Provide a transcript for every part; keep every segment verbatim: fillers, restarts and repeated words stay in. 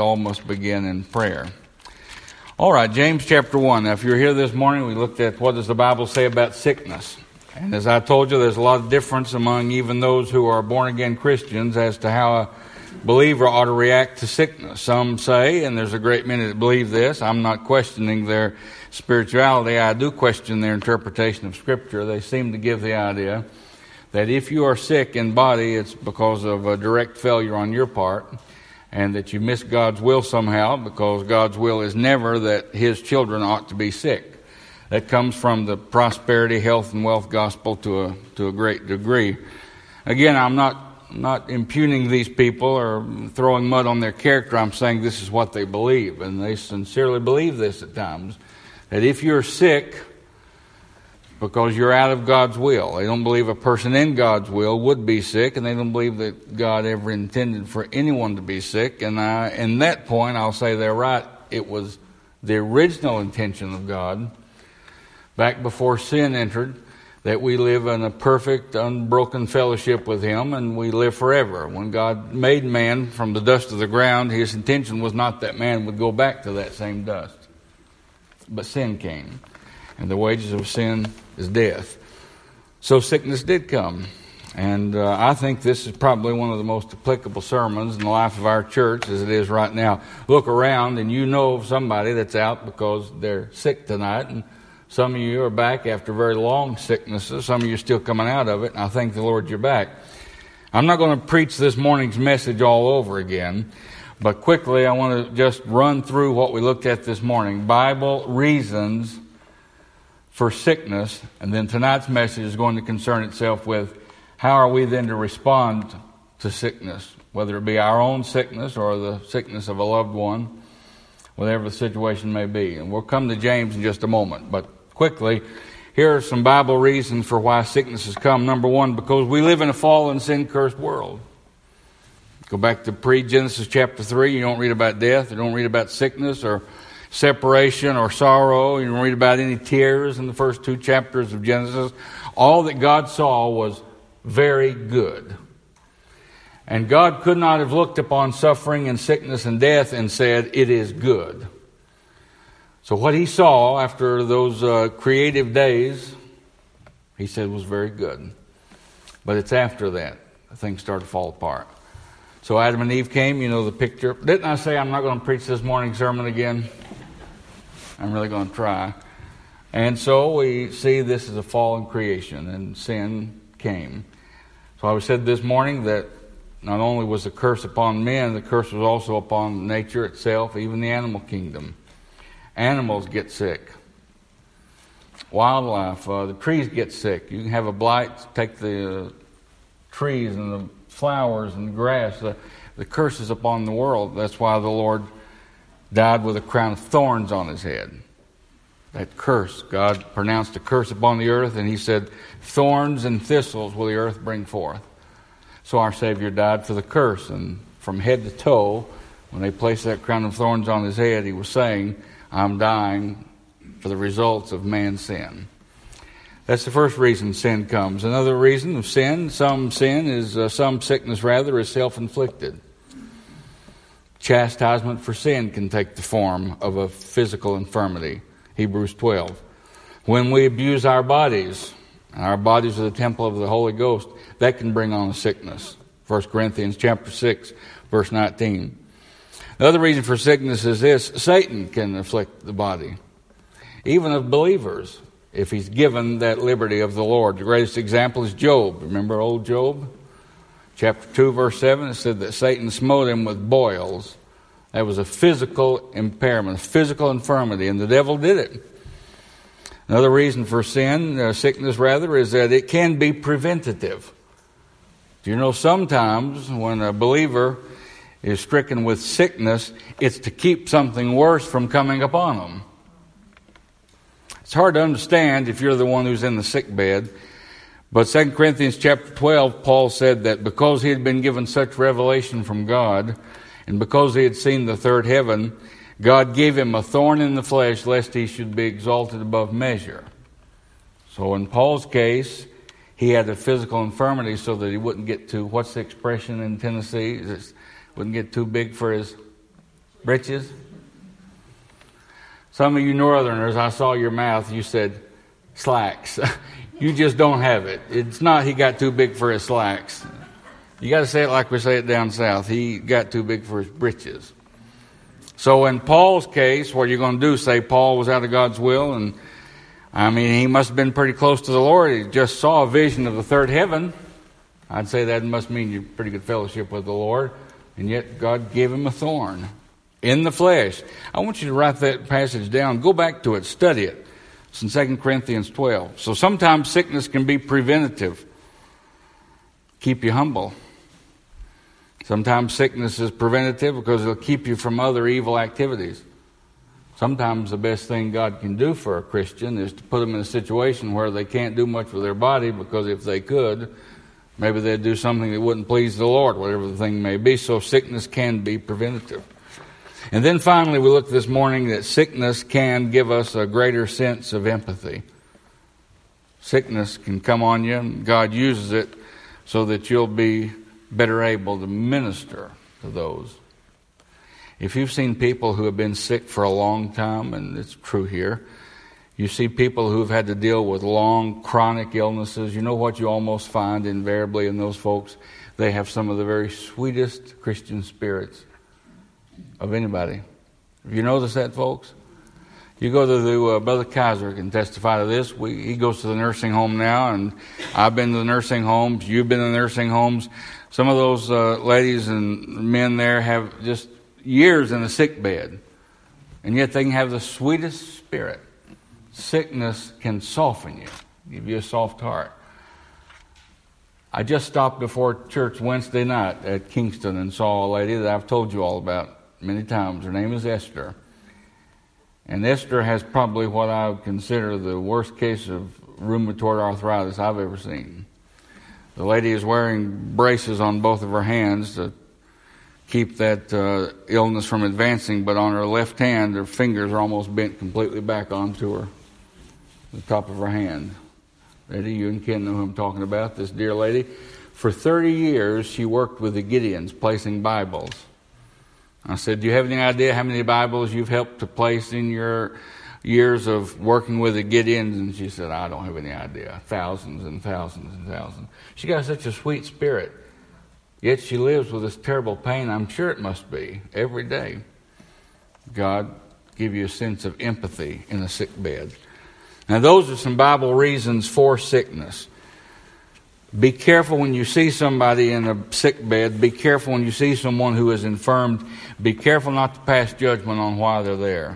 all must begin in prayer. All right, James chapter one. Now, if you're here this morning, we looked at what does the Bible say about sickness. And as I told you, there's a lot of difference among even those who are born-again Christians as to how a believer ought to react to sickness. Some say, and there's a great many that believe this, I'm not questioning their spirituality, I do question their interpretation of Scripture. They seem to give the idea that if you are sick in body, it's because of a direct failure on your part, and that you miss God's will somehow, because God's will is never that His children ought to be sick. That comes from the prosperity, health, and wealth gospel to a to a great degree. Again, I'm not not impugning these people or throwing mud on their character. I'm saying this is what they believe, and they sincerely believe this at times, that if you're sick because you're out of God's will. They don't believe a person in God's will would be sick, and they don't believe that God ever intended for anyone to be sick. And I, in that point, I'll say they're right. It was the original intention of God, back before sin entered, that we live in a perfect, unbroken fellowship with Him, and we live forever. When God made man from the dust of the ground, His intention was not that man would go back to that same dust. But sin came, and the wages of sin is death. So sickness did come. And uh, I think this is probably one of the most applicable sermons in the life of our church as it is right now. Look around and you know of somebody that's out because they're sick tonight, and some of you are back after very long sicknesses. Some of you are still coming out of it, and I thank the Lord you're back. I'm not going to preach this morning's message all over again, but quickly I want to just run through what we looked at this morning. Bible reasons for sickness, and then tonight's message is going to concern itself with how are we then to respond to sickness, whether it be our own sickness or the sickness of a loved one, whatever the situation may be. And we'll come to James in just a moment, but quickly, here are some Bible reasons for why sickness has come. Number one, because we live in a fallen, sin-cursed world. Go back to pre-Genesis chapter three, you don't read about death, you don't read about sickness or separation or sorrow. You don't read about any tears in the first two chapters of Genesis. All that God saw was very good. And God could not have looked upon suffering and sickness and death and said, it is good. So what He saw after those uh, creative days, He said was very good. But it's after that things started to fall apart. So Adam and Eve came, you know the picture. Didn't I say I'm not going to preach this morning's sermon again? I'm really going to try. And so we see this is a fallen creation, and sin came. So I said this morning that not only was the curse upon men, the curse was also upon nature itself, even the animal kingdom. Animals get sick. Wildlife, uh, the trees get sick. You can have a blight, take the uh, trees and the flowers and the grass. The, the curse is upon the world. That's why the Lord died with a crown of thorns on His head. That curse, God pronounced a curse upon the earth, and He said, thorns and thistles will the earth bring forth. So our Savior died for the curse, and from head to toe, when they placed that crown of thorns on His head, He was saying, I'm dying for the results of man's sin. That's the first reason sin comes. Another reason of sin, some sin is, uh, some sickness rather, is self-inflicted. Chastisement for sin can take the form of a physical infirmity. Hebrews twelve. When we abuse our bodies, and our bodies are the temple of the Holy Ghost, that can bring on a sickness. First Corinthians chapter six, verse nineteen. The other reason for sickness is this: Satan can afflict the body, even of believers, if he's given that liberty of the Lord. The greatest example is Job. Remember old Job? Chapter two, verse seven, it said that Satan smote him with boils. That was a physical impairment, a physical infirmity, and the devil did it. Another reason for sin, uh, sickness rather, is that it can be preventative. Do you know sometimes when a believer is stricken with sickness, it's to keep something worse from coming upon them. It's hard to understand if you're the one who's in the sick bed. But Second Corinthians chapter twelve, Paul said that because he had been given such revelation from God, and because he had seen the third heaven, God gave him a thorn in the flesh, lest he should be exalted above measure. So in Paul's case, he had a physical infirmity so that he wouldn't get too, what's the expression in Tennessee? It wouldn't get too big for his Britches? Some of you northerners, I saw your mouth, you said slacks. You just don't have it. It's not he got too big for his slacks. You got to say it like we say it down south. He got too big for his britches. So in Paul's case, what you're going to do, say Paul was out of God's will, and I mean, he must have been pretty close to the Lord. He just saw a vision of the third heaven. I'd say that must mean you're pretty good fellowship with the Lord. And yet God gave him a thorn in the flesh. I want you to write that passage down. Go back to it. Study it. It's in Second Corinthians twelve. So sometimes sickness can be preventative. Keep you humble. Sometimes sickness is preventative because it'll keep you from other evil activities. Sometimes the best thing God can do for a Christian is to put them in a situation where they can't do much with their body, because if they could, maybe they'd do something that wouldn't please the Lord, whatever the thing may be. So sickness can be preventative. And then finally, we looked this morning that sickness can give us a greater sense of empathy. Sickness can come on you, and God uses it so that you'll be better able to minister to those. If you've seen people who have been sick for a long time, and it's true here, you see people who've had to deal with long, chronic illnesses, you know what you almost find invariably in those folks? They have some of the very sweetest Christian spirits of anybody. Have you noticed that, folks? You go to the, uh, Brother Kaiser can testify to this. We, he goes to the nursing home now, and I've been to the nursing homes. You've been to the nursing homes. Some of those uh, ladies and men there have just years in a sick bed, and yet they can have the sweetest spirit. Sickness can soften you, give you a soft heart. I just stopped before church Wednesday night at Kingston and saw a lady that I've told you all about many times. Her name is Esther. And Esther has probably what I would consider the worst case of rheumatoid arthritis I've ever seen. The lady is wearing braces on both of her hands to keep that uh, illness from advancing, but on her left hand, her fingers are almost bent completely back onto her, the top of her hand. Eddie, you and Ken know who I'm talking about, this dear lady. For thirty years, she worked with the Gideons, placing Bibles. I said, do you have any idea how many Bibles you've helped to place in your years of working with the Gideons? And she said, I don't have any idea. Thousands and thousands and thousands. She got such a sweet spirit. Yet she lives with this terrible pain. I'm sure it must be every day. God give you a sense of empathy in a sick bed. Now, those are some Bible reasons for sickness. Be careful when you see somebody in a sick bed. Be careful when you see someone who is infirmed. Be careful not to pass judgment on why they're there.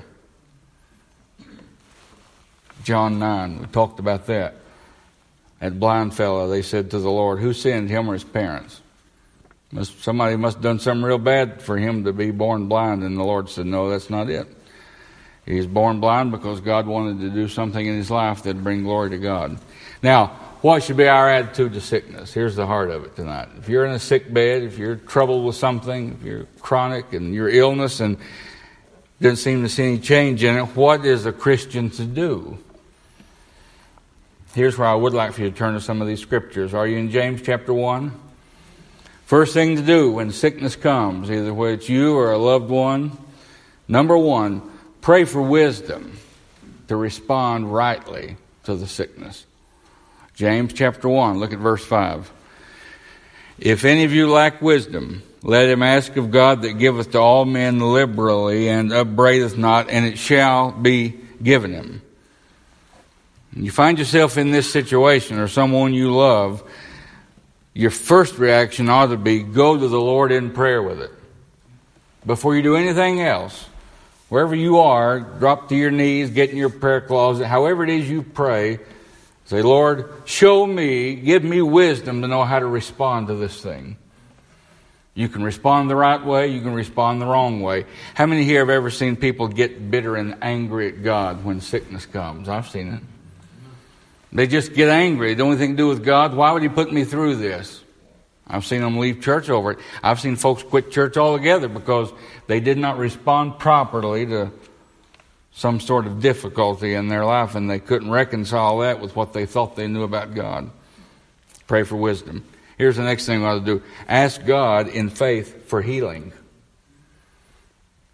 John nine, we talked about that. That blind fellow, they said to the Lord, who sinned, him or his parents? Must, somebody must have done something real bad for him to be born blind. And the Lord said, no, that's not it. He was born blind because God wanted to do something in his life that would bring glory to God. Now, what should be our attitude to sickness? Here's the heart of it tonight. If you're in a sick bed, if you're troubled with something, if you're chronic and your illness and doesn't seem to see any change in it, what is a Christian to do? Here's where I would like for you to turn to some of these scriptures. Are you in James chapter one? First thing to do when sickness comes, either whether it's you or a loved one, number one, pray for wisdom to respond rightly to the sickness. James chapter one, look at verse five. If any of you lack wisdom, let him ask of God that giveth to all men liberally and upbraideth not, and it shall be given him. When you find yourself in this situation or someone you love, your first reaction ought to be go to the Lord in prayer with it. Before you do anything else, wherever you are, drop to your knees, get in your prayer closet, however it is you pray, say, Lord, show me, give me wisdom to know how to respond to this thing. You can respond the right way, you can respond the wrong way. How many here have ever seen people get bitter and angry at God when sickness comes? I've seen it. They just get angry. They don't have anything to do with God. Why would he put me through this? I've seen them leave church over it. I've seen folks quit church altogether because they did not respond properly to some sort of difficulty in their life, and they couldn't reconcile that with what they thought they knew about God. Pray for wisdom. Here's the next thing we ought to do. Ask God in faith for healing.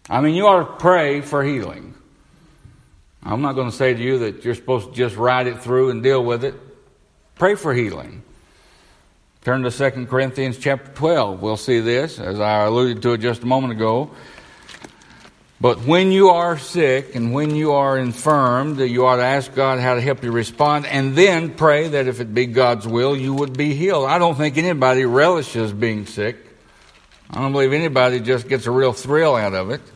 I mean, you ought to pray for healing. I'm not going to say to you that you're supposed to just ride it through and deal with it. Pray for healing. Turn to Second Corinthians chapter twelve. We'll see this, as I alluded to it just a moment ago. But when you are sick and when you are infirmed, you ought to ask God how to help you respond, and then pray that if it be God's will, you would be healed. I don't think anybody relishes being sick. I don't believe anybody just gets a real thrill out of it.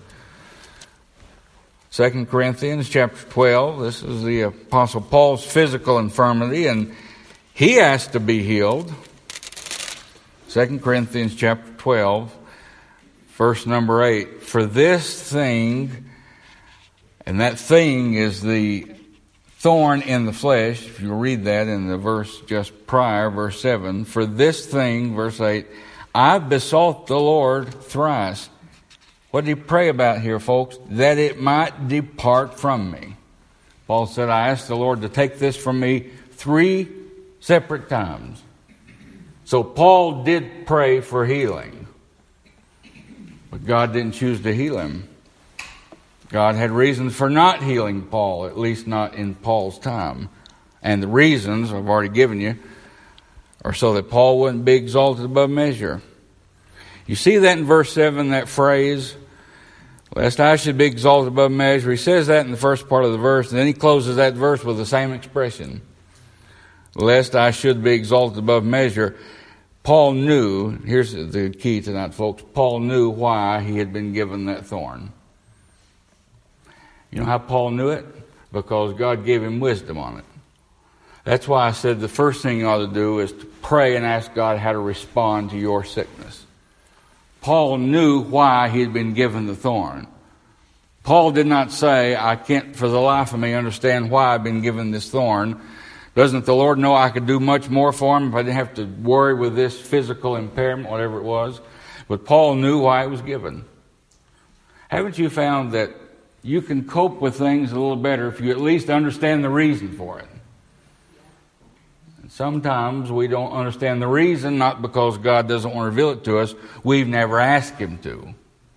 Second Corinthians chapter twelve, this is the Apostle Paul's physical infirmity, and he asked to be healed. Second Corinthians chapter twelve, verse number eight. For this thing, and that thing is the thorn in the flesh. If you read that in the verse just prior, verse seven. For this thing, verse eight, I besought the Lord thrice. What did he pray about here, folks? That it might depart from me. Paul said, I asked the Lord to take this from me three separate times. So Paul did pray for healing. But God didn't choose to heal him. God had reasons for not healing Paul, at least not in Paul's time. And the reasons I've already given you are so that Paul wouldn't be exalted above measure. You see that in verse seven, that phrase, lest I should be exalted above measure. He says that in the first part of the verse, and then he closes that verse with the same expression. Lest I should be exalted above measure. Paul knew, here's the key tonight, folks, Paul knew why he had been given that thorn. You know how Paul knew it? Because God gave him wisdom on it. That's why I said the first thing you ought to do is to pray and ask God how to respond to your sickness. Paul knew why he had been given the thorn. Paul did not say, I can't for the life of me understand why I've been given this thorn. Doesn't the Lord know I could do much more for him if I didn't have to worry with this physical impairment, whatever it was? But Paul knew why it was given. Haven't you found that you can cope with things a little better if you at least understand the reason for it? And sometimes we don't understand the reason, not because God doesn't want to reveal it to us. We've never asked him to.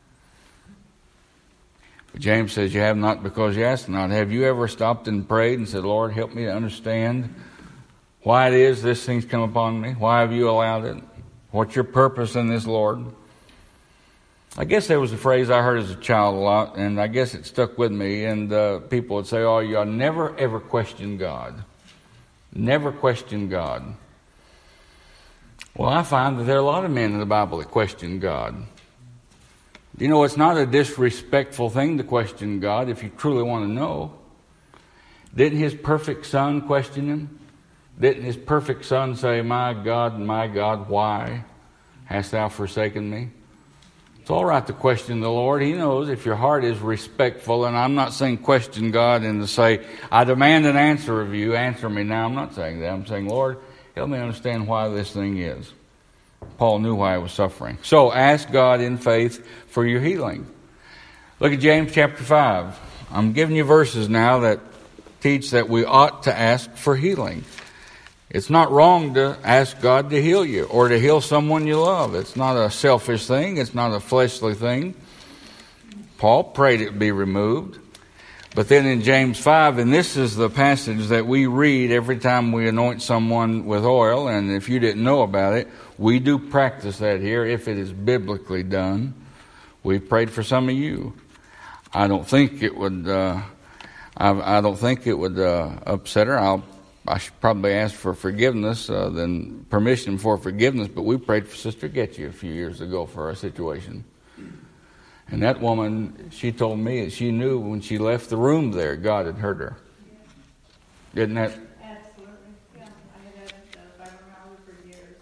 But James says, you have not because you ask not. Have you ever stopped and prayed and said, Lord, help me to understand why it is this thing's come upon me? Why have you allowed it? What's your purpose in this, Lord? I guess there was a phrase I heard as a child a lot, and I guess it stuck with me. And uh, people would say, oh, you never, ever question God. Never question God. Well, I find that there are a lot of men in the Bible that question God. You know, it's not a disrespectful thing to question God if you truly want to know. Didn't his perfect son question him? Didn't his perfect son say, my God, my God, why hast thou forsaken me? It's all right to question the Lord. He knows if your heart is respectful, and I'm not saying question God and to say, I demand an answer of you, answer me now. I'm not saying that. I'm saying, Lord, help me understand why this thing is. Paul knew why he was suffering. So ask God in faith for your healing. Look at James chapter five. I'm giving you verses now that teach that we ought to ask for healing. It's not wrong to ask God to heal you or to heal someone you love. It's not a selfish thing. It's not a fleshly thing. Paul prayed it be removed. But then in James five, and this is the passage that we read every time we anoint someone with oil, and if you didn't know about it, we do practice that here if it is biblically done. We prayed for some of you. I don't think it would. Uh, I, I don't think it would uh, upset her. I'll. I should probably ask for forgiveness, uh, then permission for forgiveness. But we prayed for Sister Getty a few years ago for a situation. And that woman, she told me that she knew when she left the room there, God had heard her. Didn't that? Absolutely. Yeah, I had had uh, fibromyalgia for years.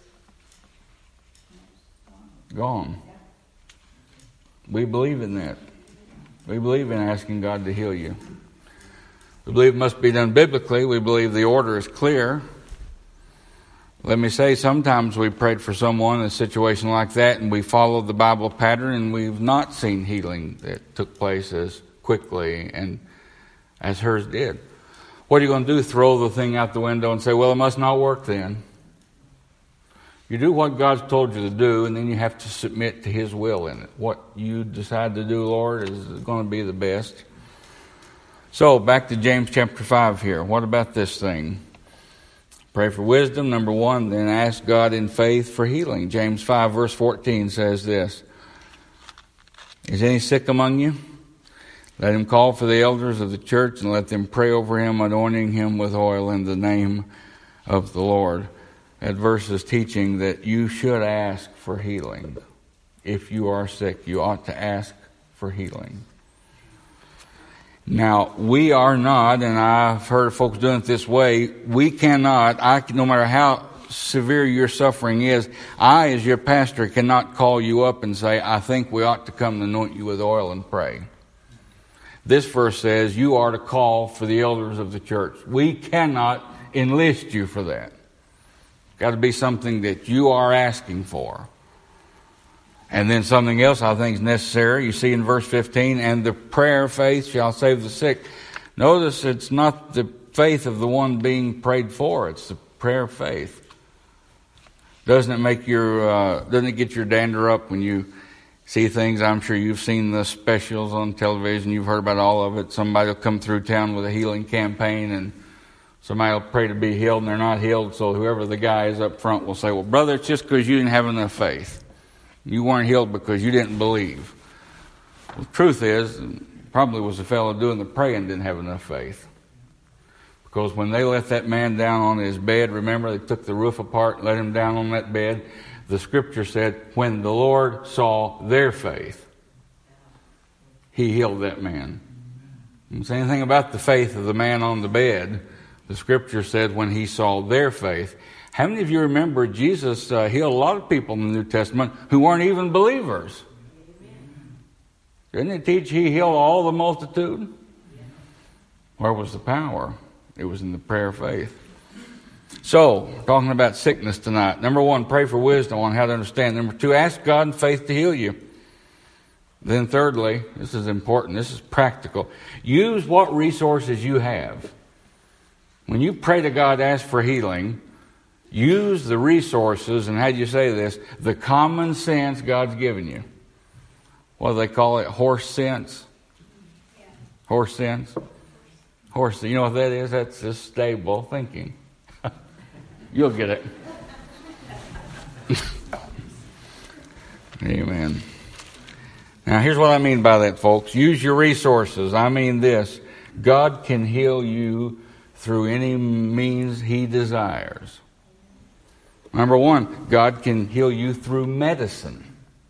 Gone. Yeah. We believe in that. We believe in asking God to heal you. We believe it must be done biblically. We believe the order is clear. Let me say, sometimes we prayed for someone in a situation like that, and we followed the Bible pattern, and we've not seen healing that took place as quickly and as hers did. What are you going to do? Throw the thing out the window and say, well, it must not work then? You do what God's told you to do, and then you have to submit to His will in it. What you decide to do, Lord, is going to be the best. So, back to James chapter five here. What about this thing? Pray for wisdom, number one, then ask God in faith for healing. James five verse fourteen says this. Is any sick among you? Let him call for the elders of the church and let them pray over him, anointing him with oil in the name of the Lord. That verse is teaching that you should ask for healing. If you are sick, you ought to ask for healing. Now, we are not, and I've heard folks doing it this way, we cannot, I, no matter how severe your suffering is, I, as your pastor, cannot call you up and say, I think we ought to come and anoint you with oil and pray. This verse says you are to call for the elders of the church. We cannot enlist you for that. It's got to be something that you are asking for. And then something else I think is necessary. You see in verse fifteen, and the prayer of faith shall save the sick. Notice it's not the faith of the one being prayed for. It's the prayer of faith. Doesn't it make your, uh, doesn't it get your dander up when you see things? I'm sure you've seen the specials on television. You've heard about all of it. Somebody will come through town with a healing campaign and somebody will pray to be healed and they're not healed. So whoever the guy is up front will say, well, brother, it's just because you didn't have enough faith. You weren't healed because you didn't believe. The truth is, probably was the fellow doing the praying didn't have enough faith. Because when they let that man down on his bed, remember they took the roof apart and let him down on that bed. The scripture said, when the Lord saw their faith, He healed that man. It doesn't say anything about the faith of the man on the bed. The scripture said when He saw their faith. How many of you remember Jesus uh, healed a lot of people in the New Testament who weren't even believers? Didn't it teach He healed all the multitude? Where was the power? It was in the prayer of faith. So, talking about sickness tonight. Number one, pray for wisdom on how to understand. Number two, ask God in faith to heal you. Then thirdly, this is important, this is practical. Use what resources you have. When you pray to God, ask for healing, use the resources, and how do you say this? The common sense God's given you. What do they call it? Horse sense? Horse sense? Horse, you know what that is? That's just stable thinking. You'll get it. Amen. Now, here's what I mean by that, folks. Use your resources. I mean this. God can heal you through any means He desires. Number one, God can heal you through medicine.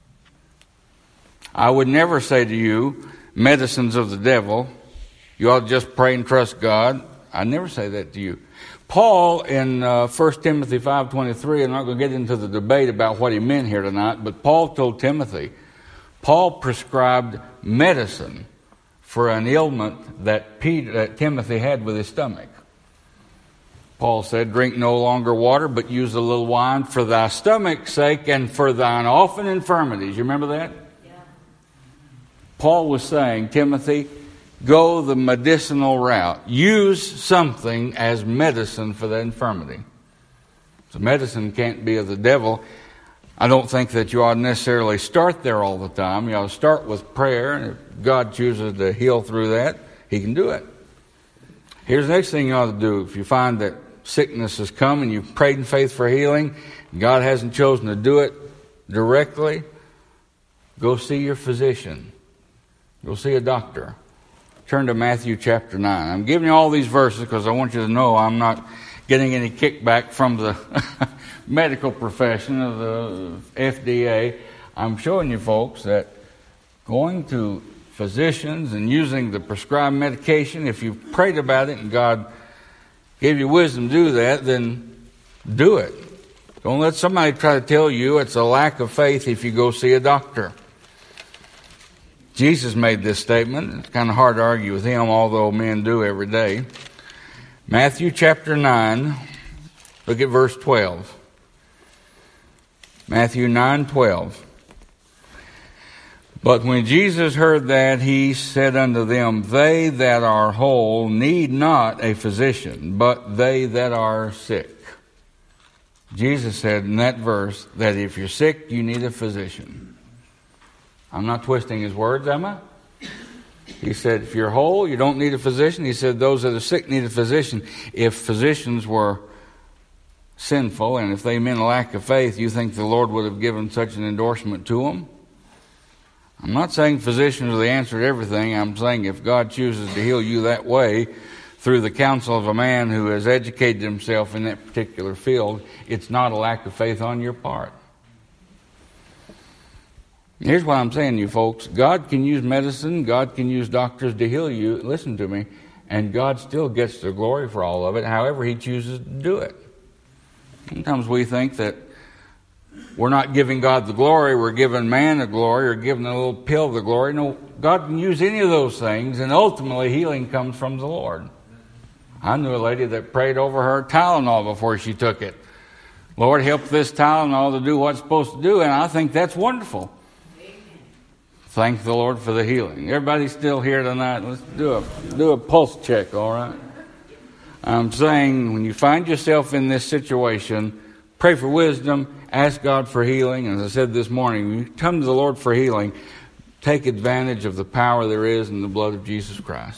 I would never say to you, medicine's of the devil. You ought to just pray and trust God. I never say that to you. Paul in uh, First Timothy five twenty-three, I'm not going to get into the debate about what he meant here tonight, but Paul told Timothy, Paul prescribed medicine for an ailment that, Peter, that Timothy had with his stomach. Paul said, drink no longer water, but use a little wine for thy stomach's sake and for thine often infirmities. You remember that? Yeah. Paul was saying, Timothy, go the medicinal route. Use something as medicine for the infirmity. So medicine can't be of the devil. I don't think that you ought to necessarily start there all the time. You ought to start with prayer, and if God chooses to heal through that, He can do it. Here's the next thing you ought to do. If you find that sickness has come and you've prayed in faith for healing, and God hasn't chosen to do it directly, go see your physician. Go see a doctor. Turn to Matthew chapter nine. I'm giving you all these verses because I want you to know I'm not getting any kickback from the medical profession of the F D A. I'm showing you folks that going to physicians and using the prescribed medication, if you've prayed about it and God gave you wisdom to do that, then do it. Don't let somebody try to tell you it's a lack of faith if you go see a doctor. Jesus made this statement. It's kind of hard to argue with Him, although men do every day. Matthew chapter nine, look at verse twelve. Matthew nine twelve. But when Jesus heard that, He said unto them, they that are whole need not a physician, but they that are sick. Jesus said in that verse that if you're sick, you need a physician. I'm not twisting his words, am I? He said, if you're whole, you don't need a physician. He said, those that are sick need a physician. If physicians were sinful, and if they meant a lack of faith, you think the Lord would have given such an endorsement to them? I'm not saying physicians are the answer to everything. I'm saying if God chooses to heal you that way, through the counsel of a man who has educated himself in that particular field, it's not a lack of faith on your part. Here's what I'm saying to you folks. God can use medicine, God can use doctors to heal you, listen to me, and God still gets the glory for all of it, however he chooses to do it. Sometimes we think that we're not giving God the glory, we're giving man the glory, or giving a little pill the glory. No, God can use any of those things, and ultimately healing comes from the Lord. I knew a lady that prayed over her Tylenol before she took it. Lord, help this Tylenol to do what it's supposed to do, and I think that's wonderful. Amen. Thank the Lord for the healing. Everybody still here tonight? Let's do a do a pulse check, all right? I'm saying when you find yourself in this situation, pray for wisdom, ask God for healing. As I said this morning, when you come to the Lord for healing, take advantage of the power there is in the blood of Jesus Christ.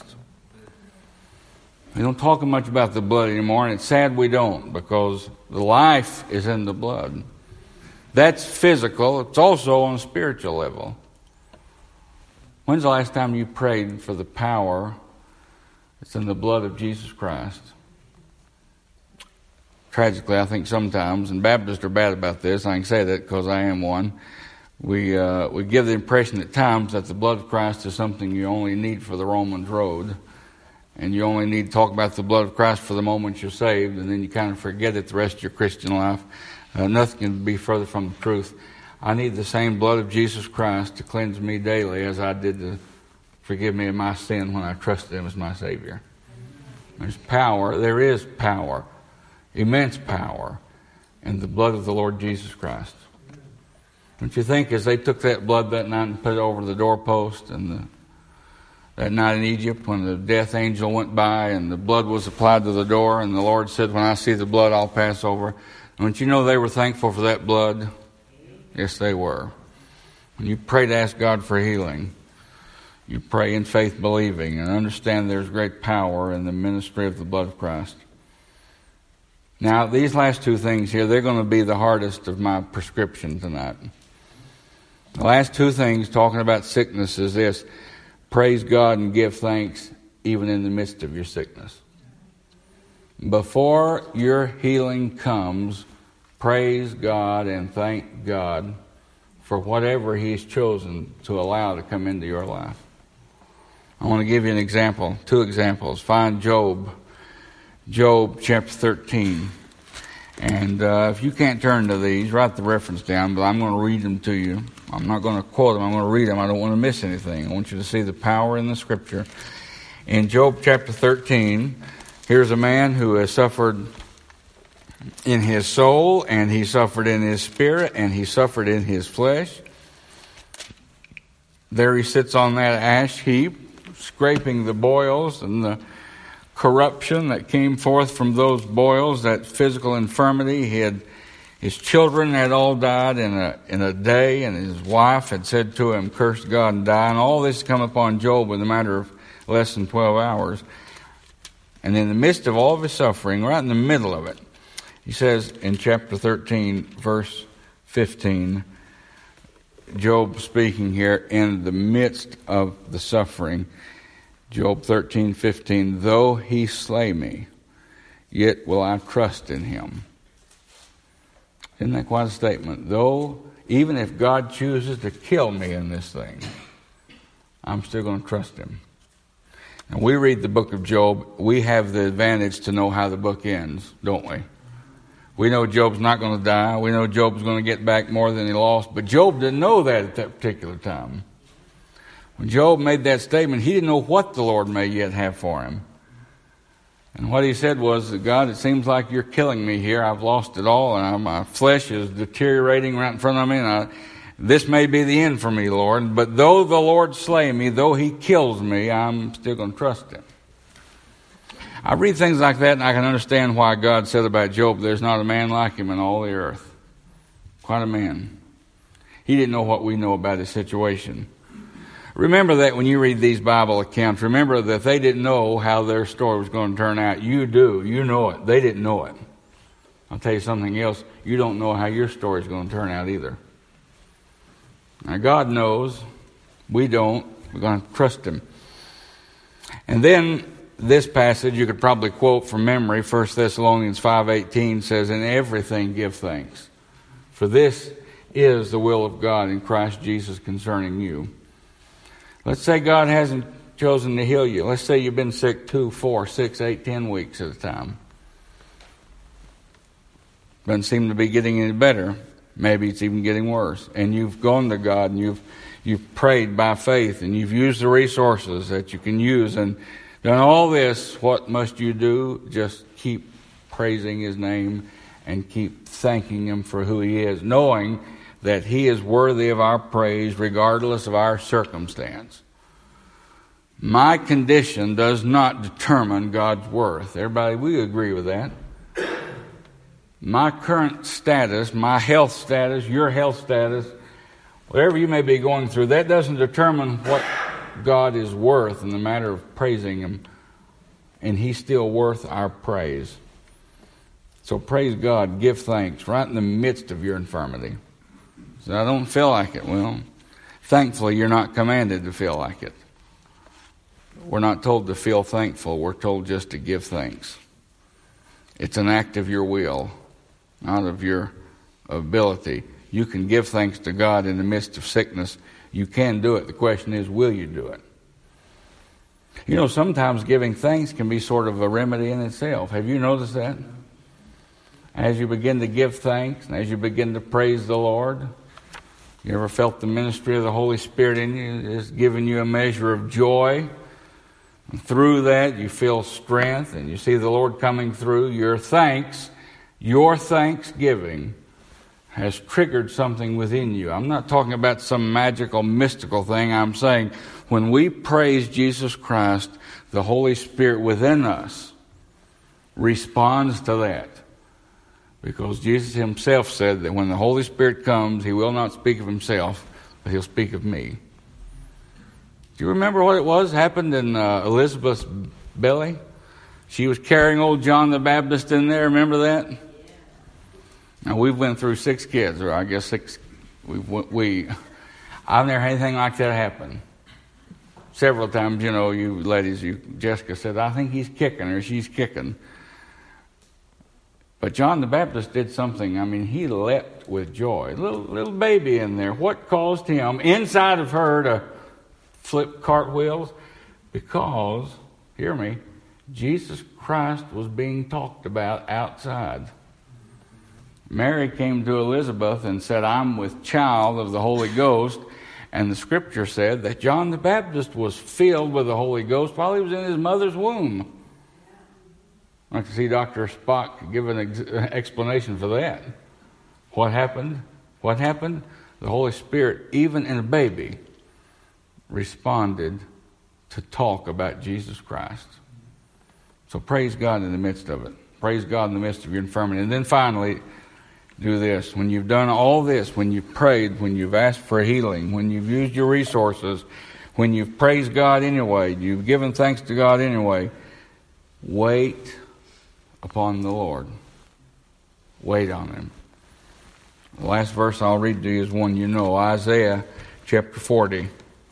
We don't talk much about the blood anymore, and it's sad we don't, because the life is in the blood. That's physical. It's also on a spiritual level. When's the last time you prayed for the power that's in the blood of Jesus Christ? Tragically, I think sometimes, and Baptists are bad about this, I can say that because I am one, we uh, we give the impression at times that the blood of Christ is something you only need for the Romans road, and you only need to talk about the blood of Christ for the moment you're saved, and then you kind of forget it the rest of your Christian life. Uh, nothing can be further from the truth. I need the same blood of Jesus Christ to cleanse me daily as I did to forgive me of my sin when I trusted him as my Savior. There's power, there is power, immense power in the blood of the Lord Jesus Christ. Don't you think as they took that blood that night and put it over the doorpost, and the that night in Egypt when the death angel went by and the blood was applied to the door and the Lord said, when I see the blood, I'll pass over. Don't you know they were thankful for that blood? Yes, they were. When you pray to ask God for healing, you pray in faith believing and understand there's great power in the ministry of the blood of Christ. Now, these last two things here, they're going to be the hardest of my prescription tonight. The last two things, talking about sickness, is this. Praise God and give thanks even in the midst of your sickness. Before your healing comes, praise God and thank God for whatever he's chosen to allow to come into your life. I want to give you an example, two examples. Find Job, Job chapter thirteen. And uh, if you can't turn to these, write the reference down, but I'm going to read them to you. I'm not going to quote them. I'm going to read them. I don't want to miss anything. I want you to see the power in the Scripture. In Job chapter thirteen, here's a man who has suffered in his soul, and he suffered in his spirit, and he suffered in his flesh. There he sits on that ash heap, scraping the boils and the corruption that came forth from those boils, that physical infirmity. He had his children had all died in a in a day, and his wife had said to him, "Curse God and die." And all this come upon Job in a matter of less than twelve hours. And in the midst of all of his suffering, right in the middle of it, he says in chapter thirteen, verse fifteen, Job speaking here, in the midst of the suffering, Job thirteen fifteen, though he slay me, yet will I trust in him. Isn't that quite a statement? Though, even if God chooses to kill me in this thing, I'm still going to trust him. And we read the book of Job, we have the advantage to know how the book ends, don't we? We know Job's not going to die. We know Job's going to get back more than he lost. But Job didn't know that at that particular time. When Job made that statement, he didn't know what the Lord may yet have for him. And what he said was, God, it seems like you're killing me here. I've lost it all, and my flesh is deteriorating right in front of me, and I, this may be the end for me, Lord. But though the Lord slay me, though he kills me, I'm still going to trust him. I read things like that and I can understand why God said about Job, there's not a man like him in all the earth. Quite a man. He didn't know what we know about his situation. Remember that when you read these Bible accounts, remember that they didn't know how their story was going to turn out. You do. You know it. They didn't know it. I'll tell you something else. You don't know how your story is going to turn out either. Now, God knows. We don't. We're going to trust Him. And then this passage you could probably quote from memory. First Thessalonians five eighteen says, "In everything give thanks, for this is the will of God in Christ Jesus concerning you." Let's say God hasn't chosen to heal you. Let's say you've been sick two, four, six, eight, ten weeks at a time. Doesn't seem to be getting any better. Maybe it's even getting worse. And you've gone to God and you've you've prayed by faith and you've used the resources that you can use and done all this. What must you do? Just keep praising His name and keep thanking Him for who He is, knowing that He is worthy of our praise regardless of our circumstance. My condition does not determine God's worth. Everybody, we agree with that. My current status, my health status, your health status, whatever you may be going through, that doesn't determine what God is worth in the matter of praising Him. And He's still worth our praise. So praise God, give thanks right in the midst of your infirmity. So I don't feel like it. Well, thankfully you're not commanded to feel like it. We're not told to feel thankful. We're told just to give thanks. It's an act of your will, not of your ability. You can give thanks to God in the midst of sickness. You can do it. The question is, will you do it? You know, sometimes giving thanks can be sort of a remedy in itself. Have you noticed that? As you begin to give thanks and as you begin to praise the Lord, you ever felt the ministry of the Holy Spirit in you is giving you a measure of joy? And through that, you feel strength and you see the Lord coming through. Your thanks, your thanksgiving has triggered something within you. I'm not talking about some magical, mystical thing. I'm saying when we praise Jesus Christ, the Holy Spirit within us responds to that. Because Jesus Himself said that when the Holy Spirit comes, He will not speak of Himself, but He'll speak of me. Do you remember what it was happened in uh, Elizabeth's belly? She was carrying old John the Baptist in there. Remember that? Yeah. Now we went through six kids, or I guess six. We we. I've never had anything like that happen. Several times, you know, you ladies, you Jessica said, "I think he's kicking," or "She's kicking." But John the Baptist did something. I mean, he leapt with joy. Little little baby in there. What caused him inside of her to flip cartwheels? Because, hear me, Jesus Christ was being talked about outside. Mary came to Elizabeth and said, "I'm with child of the Holy Ghost." And the scripture said that John the Baptist was filled with the Holy Ghost while he was in his mother's womb. I can see Doctor Spock give an ex- explanation for that. What happened? What happened? The Holy Spirit, even in a baby, responded to talk about Jesus Christ. So praise God in the midst of it. Praise God in the midst of your infirmity. And then finally, do this. When you've done all this, when you've prayed, when you've asked for healing, when you've used your resources, when you've praised God anyway, you've given thanks to God anyway, wait upon the Lord. Wait on Him. The last verse I'll read to you is one you know, Isaiah chapter forty.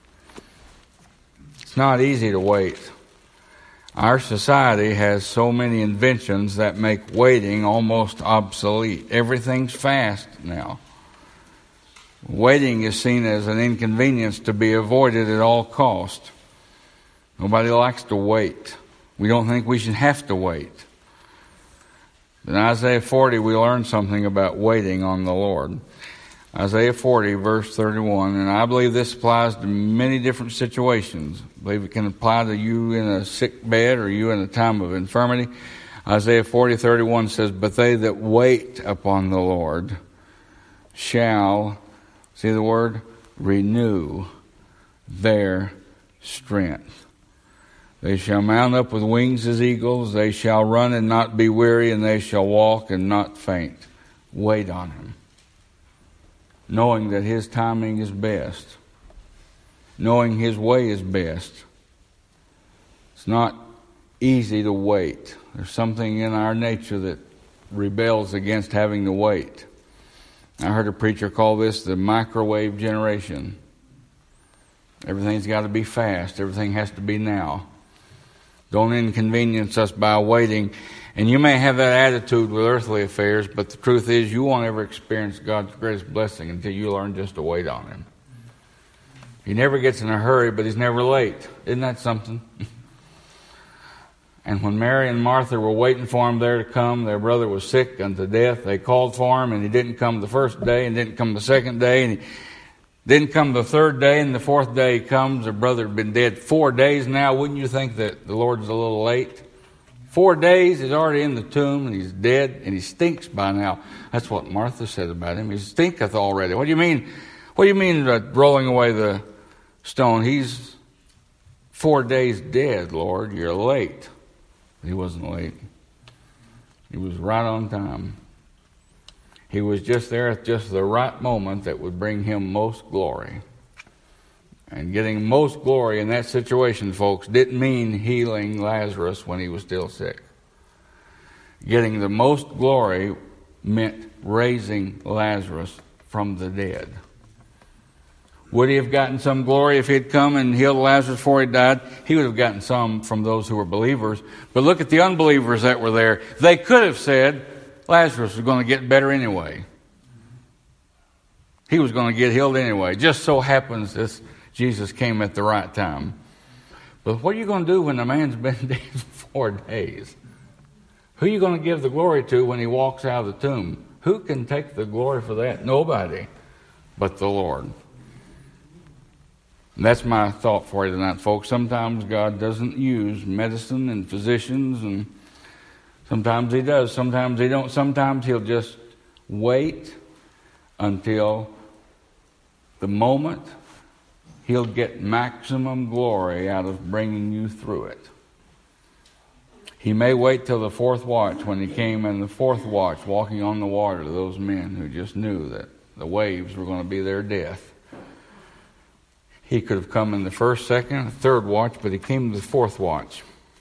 It's not easy to wait. Our society has so many inventions that make waiting almost obsolete. Everything's fast now. Waiting is seen as an inconvenience to be avoided at all cost. Nobody likes to wait. We don't think we should have to wait. In Isaiah forty, we learn something about waiting on the Lord. Isaiah forty, verse thirty-one, and I believe this applies to many different situations. I believe it can apply to you in a sick bed or you in a time of infirmity. Isaiah forty, thirty-one says, "But they that wait upon the Lord shall," see the word, "renew their strength." They shall mount up with wings as eagles. They shall run and not be weary, and they shall walk and not faint. Wait on Him, knowing that His timing is best, knowing His way is best. It's not easy to wait. There's something in our nature that rebels against having to wait. I heard a preacher call this the microwave generation. Everything's got to be fast. Everything has to be now. Don't inconvenience us by waiting. And you may have that attitude with earthly affairs, but the truth is you won't ever experience God's greatest blessing until you learn just to wait on Him. He never gets in a hurry, but He's never late. Isn't that something? And when Mary and Martha were waiting for Him there to come, their brother was sick unto death. They called for Him, and He didn't come the first day, and didn't come the second day, and He didn't come the third day, and the fourth day He comes. Their brother had been dead four days now. Wouldn't you think that the Lord's a little late? Four days, He's already in the tomb, and He's dead, and He stinks by now. That's what Martha said about Him. He stinketh already. What do you mean? What do you mean uh, rolling away the stone? He's four days dead, Lord. You're late. He wasn't late. He was right on time. He was just there at just the right moment that would bring Him most glory. And getting most glory in that situation, folks, didn't mean healing Lazarus when he was still sick. Getting the most glory meant raising Lazarus from the dead. Would He have gotten some glory if He had come and healed Lazarus before he died? He would have gotten some from those who were believers. But look at the unbelievers that were there. They could have said Lazarus was going to get better anyway. He was going to get healed anyway. Just so happens this Jesus came at the right time. But what are you going to do when the man's been dead for four days? Who are you going to give the glory to when he walks out of the tomb? Who can take the glory for that? Nobody but the Lord. And that's my thought for you tonight, folks. Sometimes God doesn't use medicine and physicians, and sometimes He does. Sometimes He don't. Sometimes He'll just wait until the moment He'll get maximum glory out of bringing you through it. He may wait till the fourth watch, when He came in the fourth watch walking on the water to those men who just knew that the waves were going to be their death. He could have come in the first, second, third watch, but He came to the fourth watch.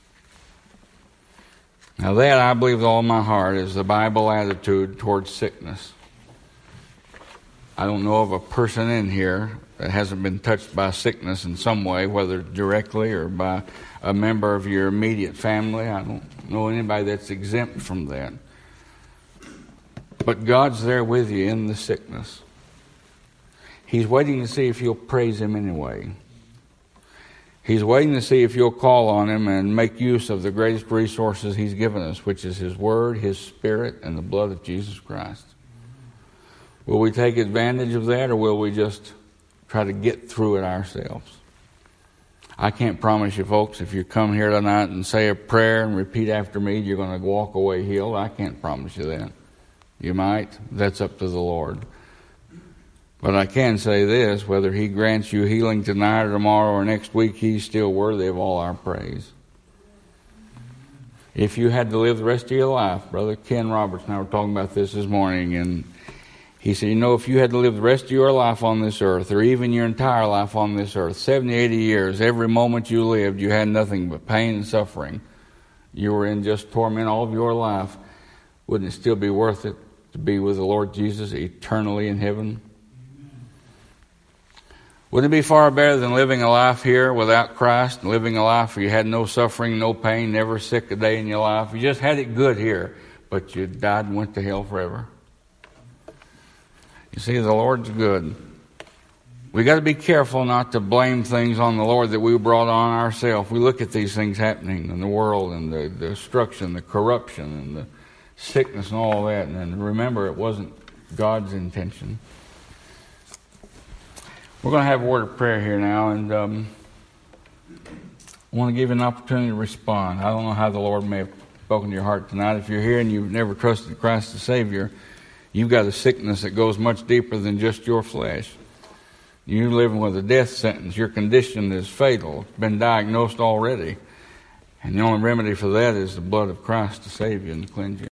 Now that, I believe with all my heart, is the Bible attitude towards sickness. I don't know of a person in here that hasn't been touched by sickness in some way, whether directly or by a member of your immediate family. I don't know anybody that's exempt from that. But God's there with you in the sickness. He's waiting to see if you'll praise Him anyway. He's waiting to see if you'll call on Him and make use of the greatest resources He's given us, which is His Word, His Spirit, and the blood of Jesus Christ. Will we take advantage of that, or will we just try to get through it ourselves? I can't promise you, folks, if you come here tonight and say a prayer and repeat after me, you're going to walk away healed. I can't promise you that. You might. That's up to the Lord. But I can say this, whether He grants you healing tonight or tomorrow or next week, He's still worthy of all our praise. If you had to live the rest of your life, Brother Ken Roberts and I were talking about this this morning, and he said, you know, if you had to live the rest of your life on this earth, or even your entire life on this earth, seventy, eighty years, every moment you lived, you had nothing but pain and suffering. You were in just torment all of your life. Wouldn't it still be worth it to be with the Lord Jesus eternally in heaven? Wouldn't it be far better than living a life here without Christ, and living a life where you had no suffering, no pain, never sick a day in your life? You just had it good here, but you died and went to hell forever. You see, the Lord's good. We got to be careful not to blame things on the Lord that we brought on ourselves. We look at these things happening in the world, and the, the destruction, the corruption, and the sickness and all that, and remember, it wasn't God's intention. We're going to have a word of prayer here now, and um, I want to give you an opportunity to respond. I don't know how the Lord may have spoken to your heart tonight. If you're here and you've never trusted Christ as Savior, you've got a sickness that goes much deeper than just your flesh. You're living with a death sentence. Your condition is fatal. It's been diagnosed already. And the only remedy for that is the blood of Christ to save you and to cleanse you.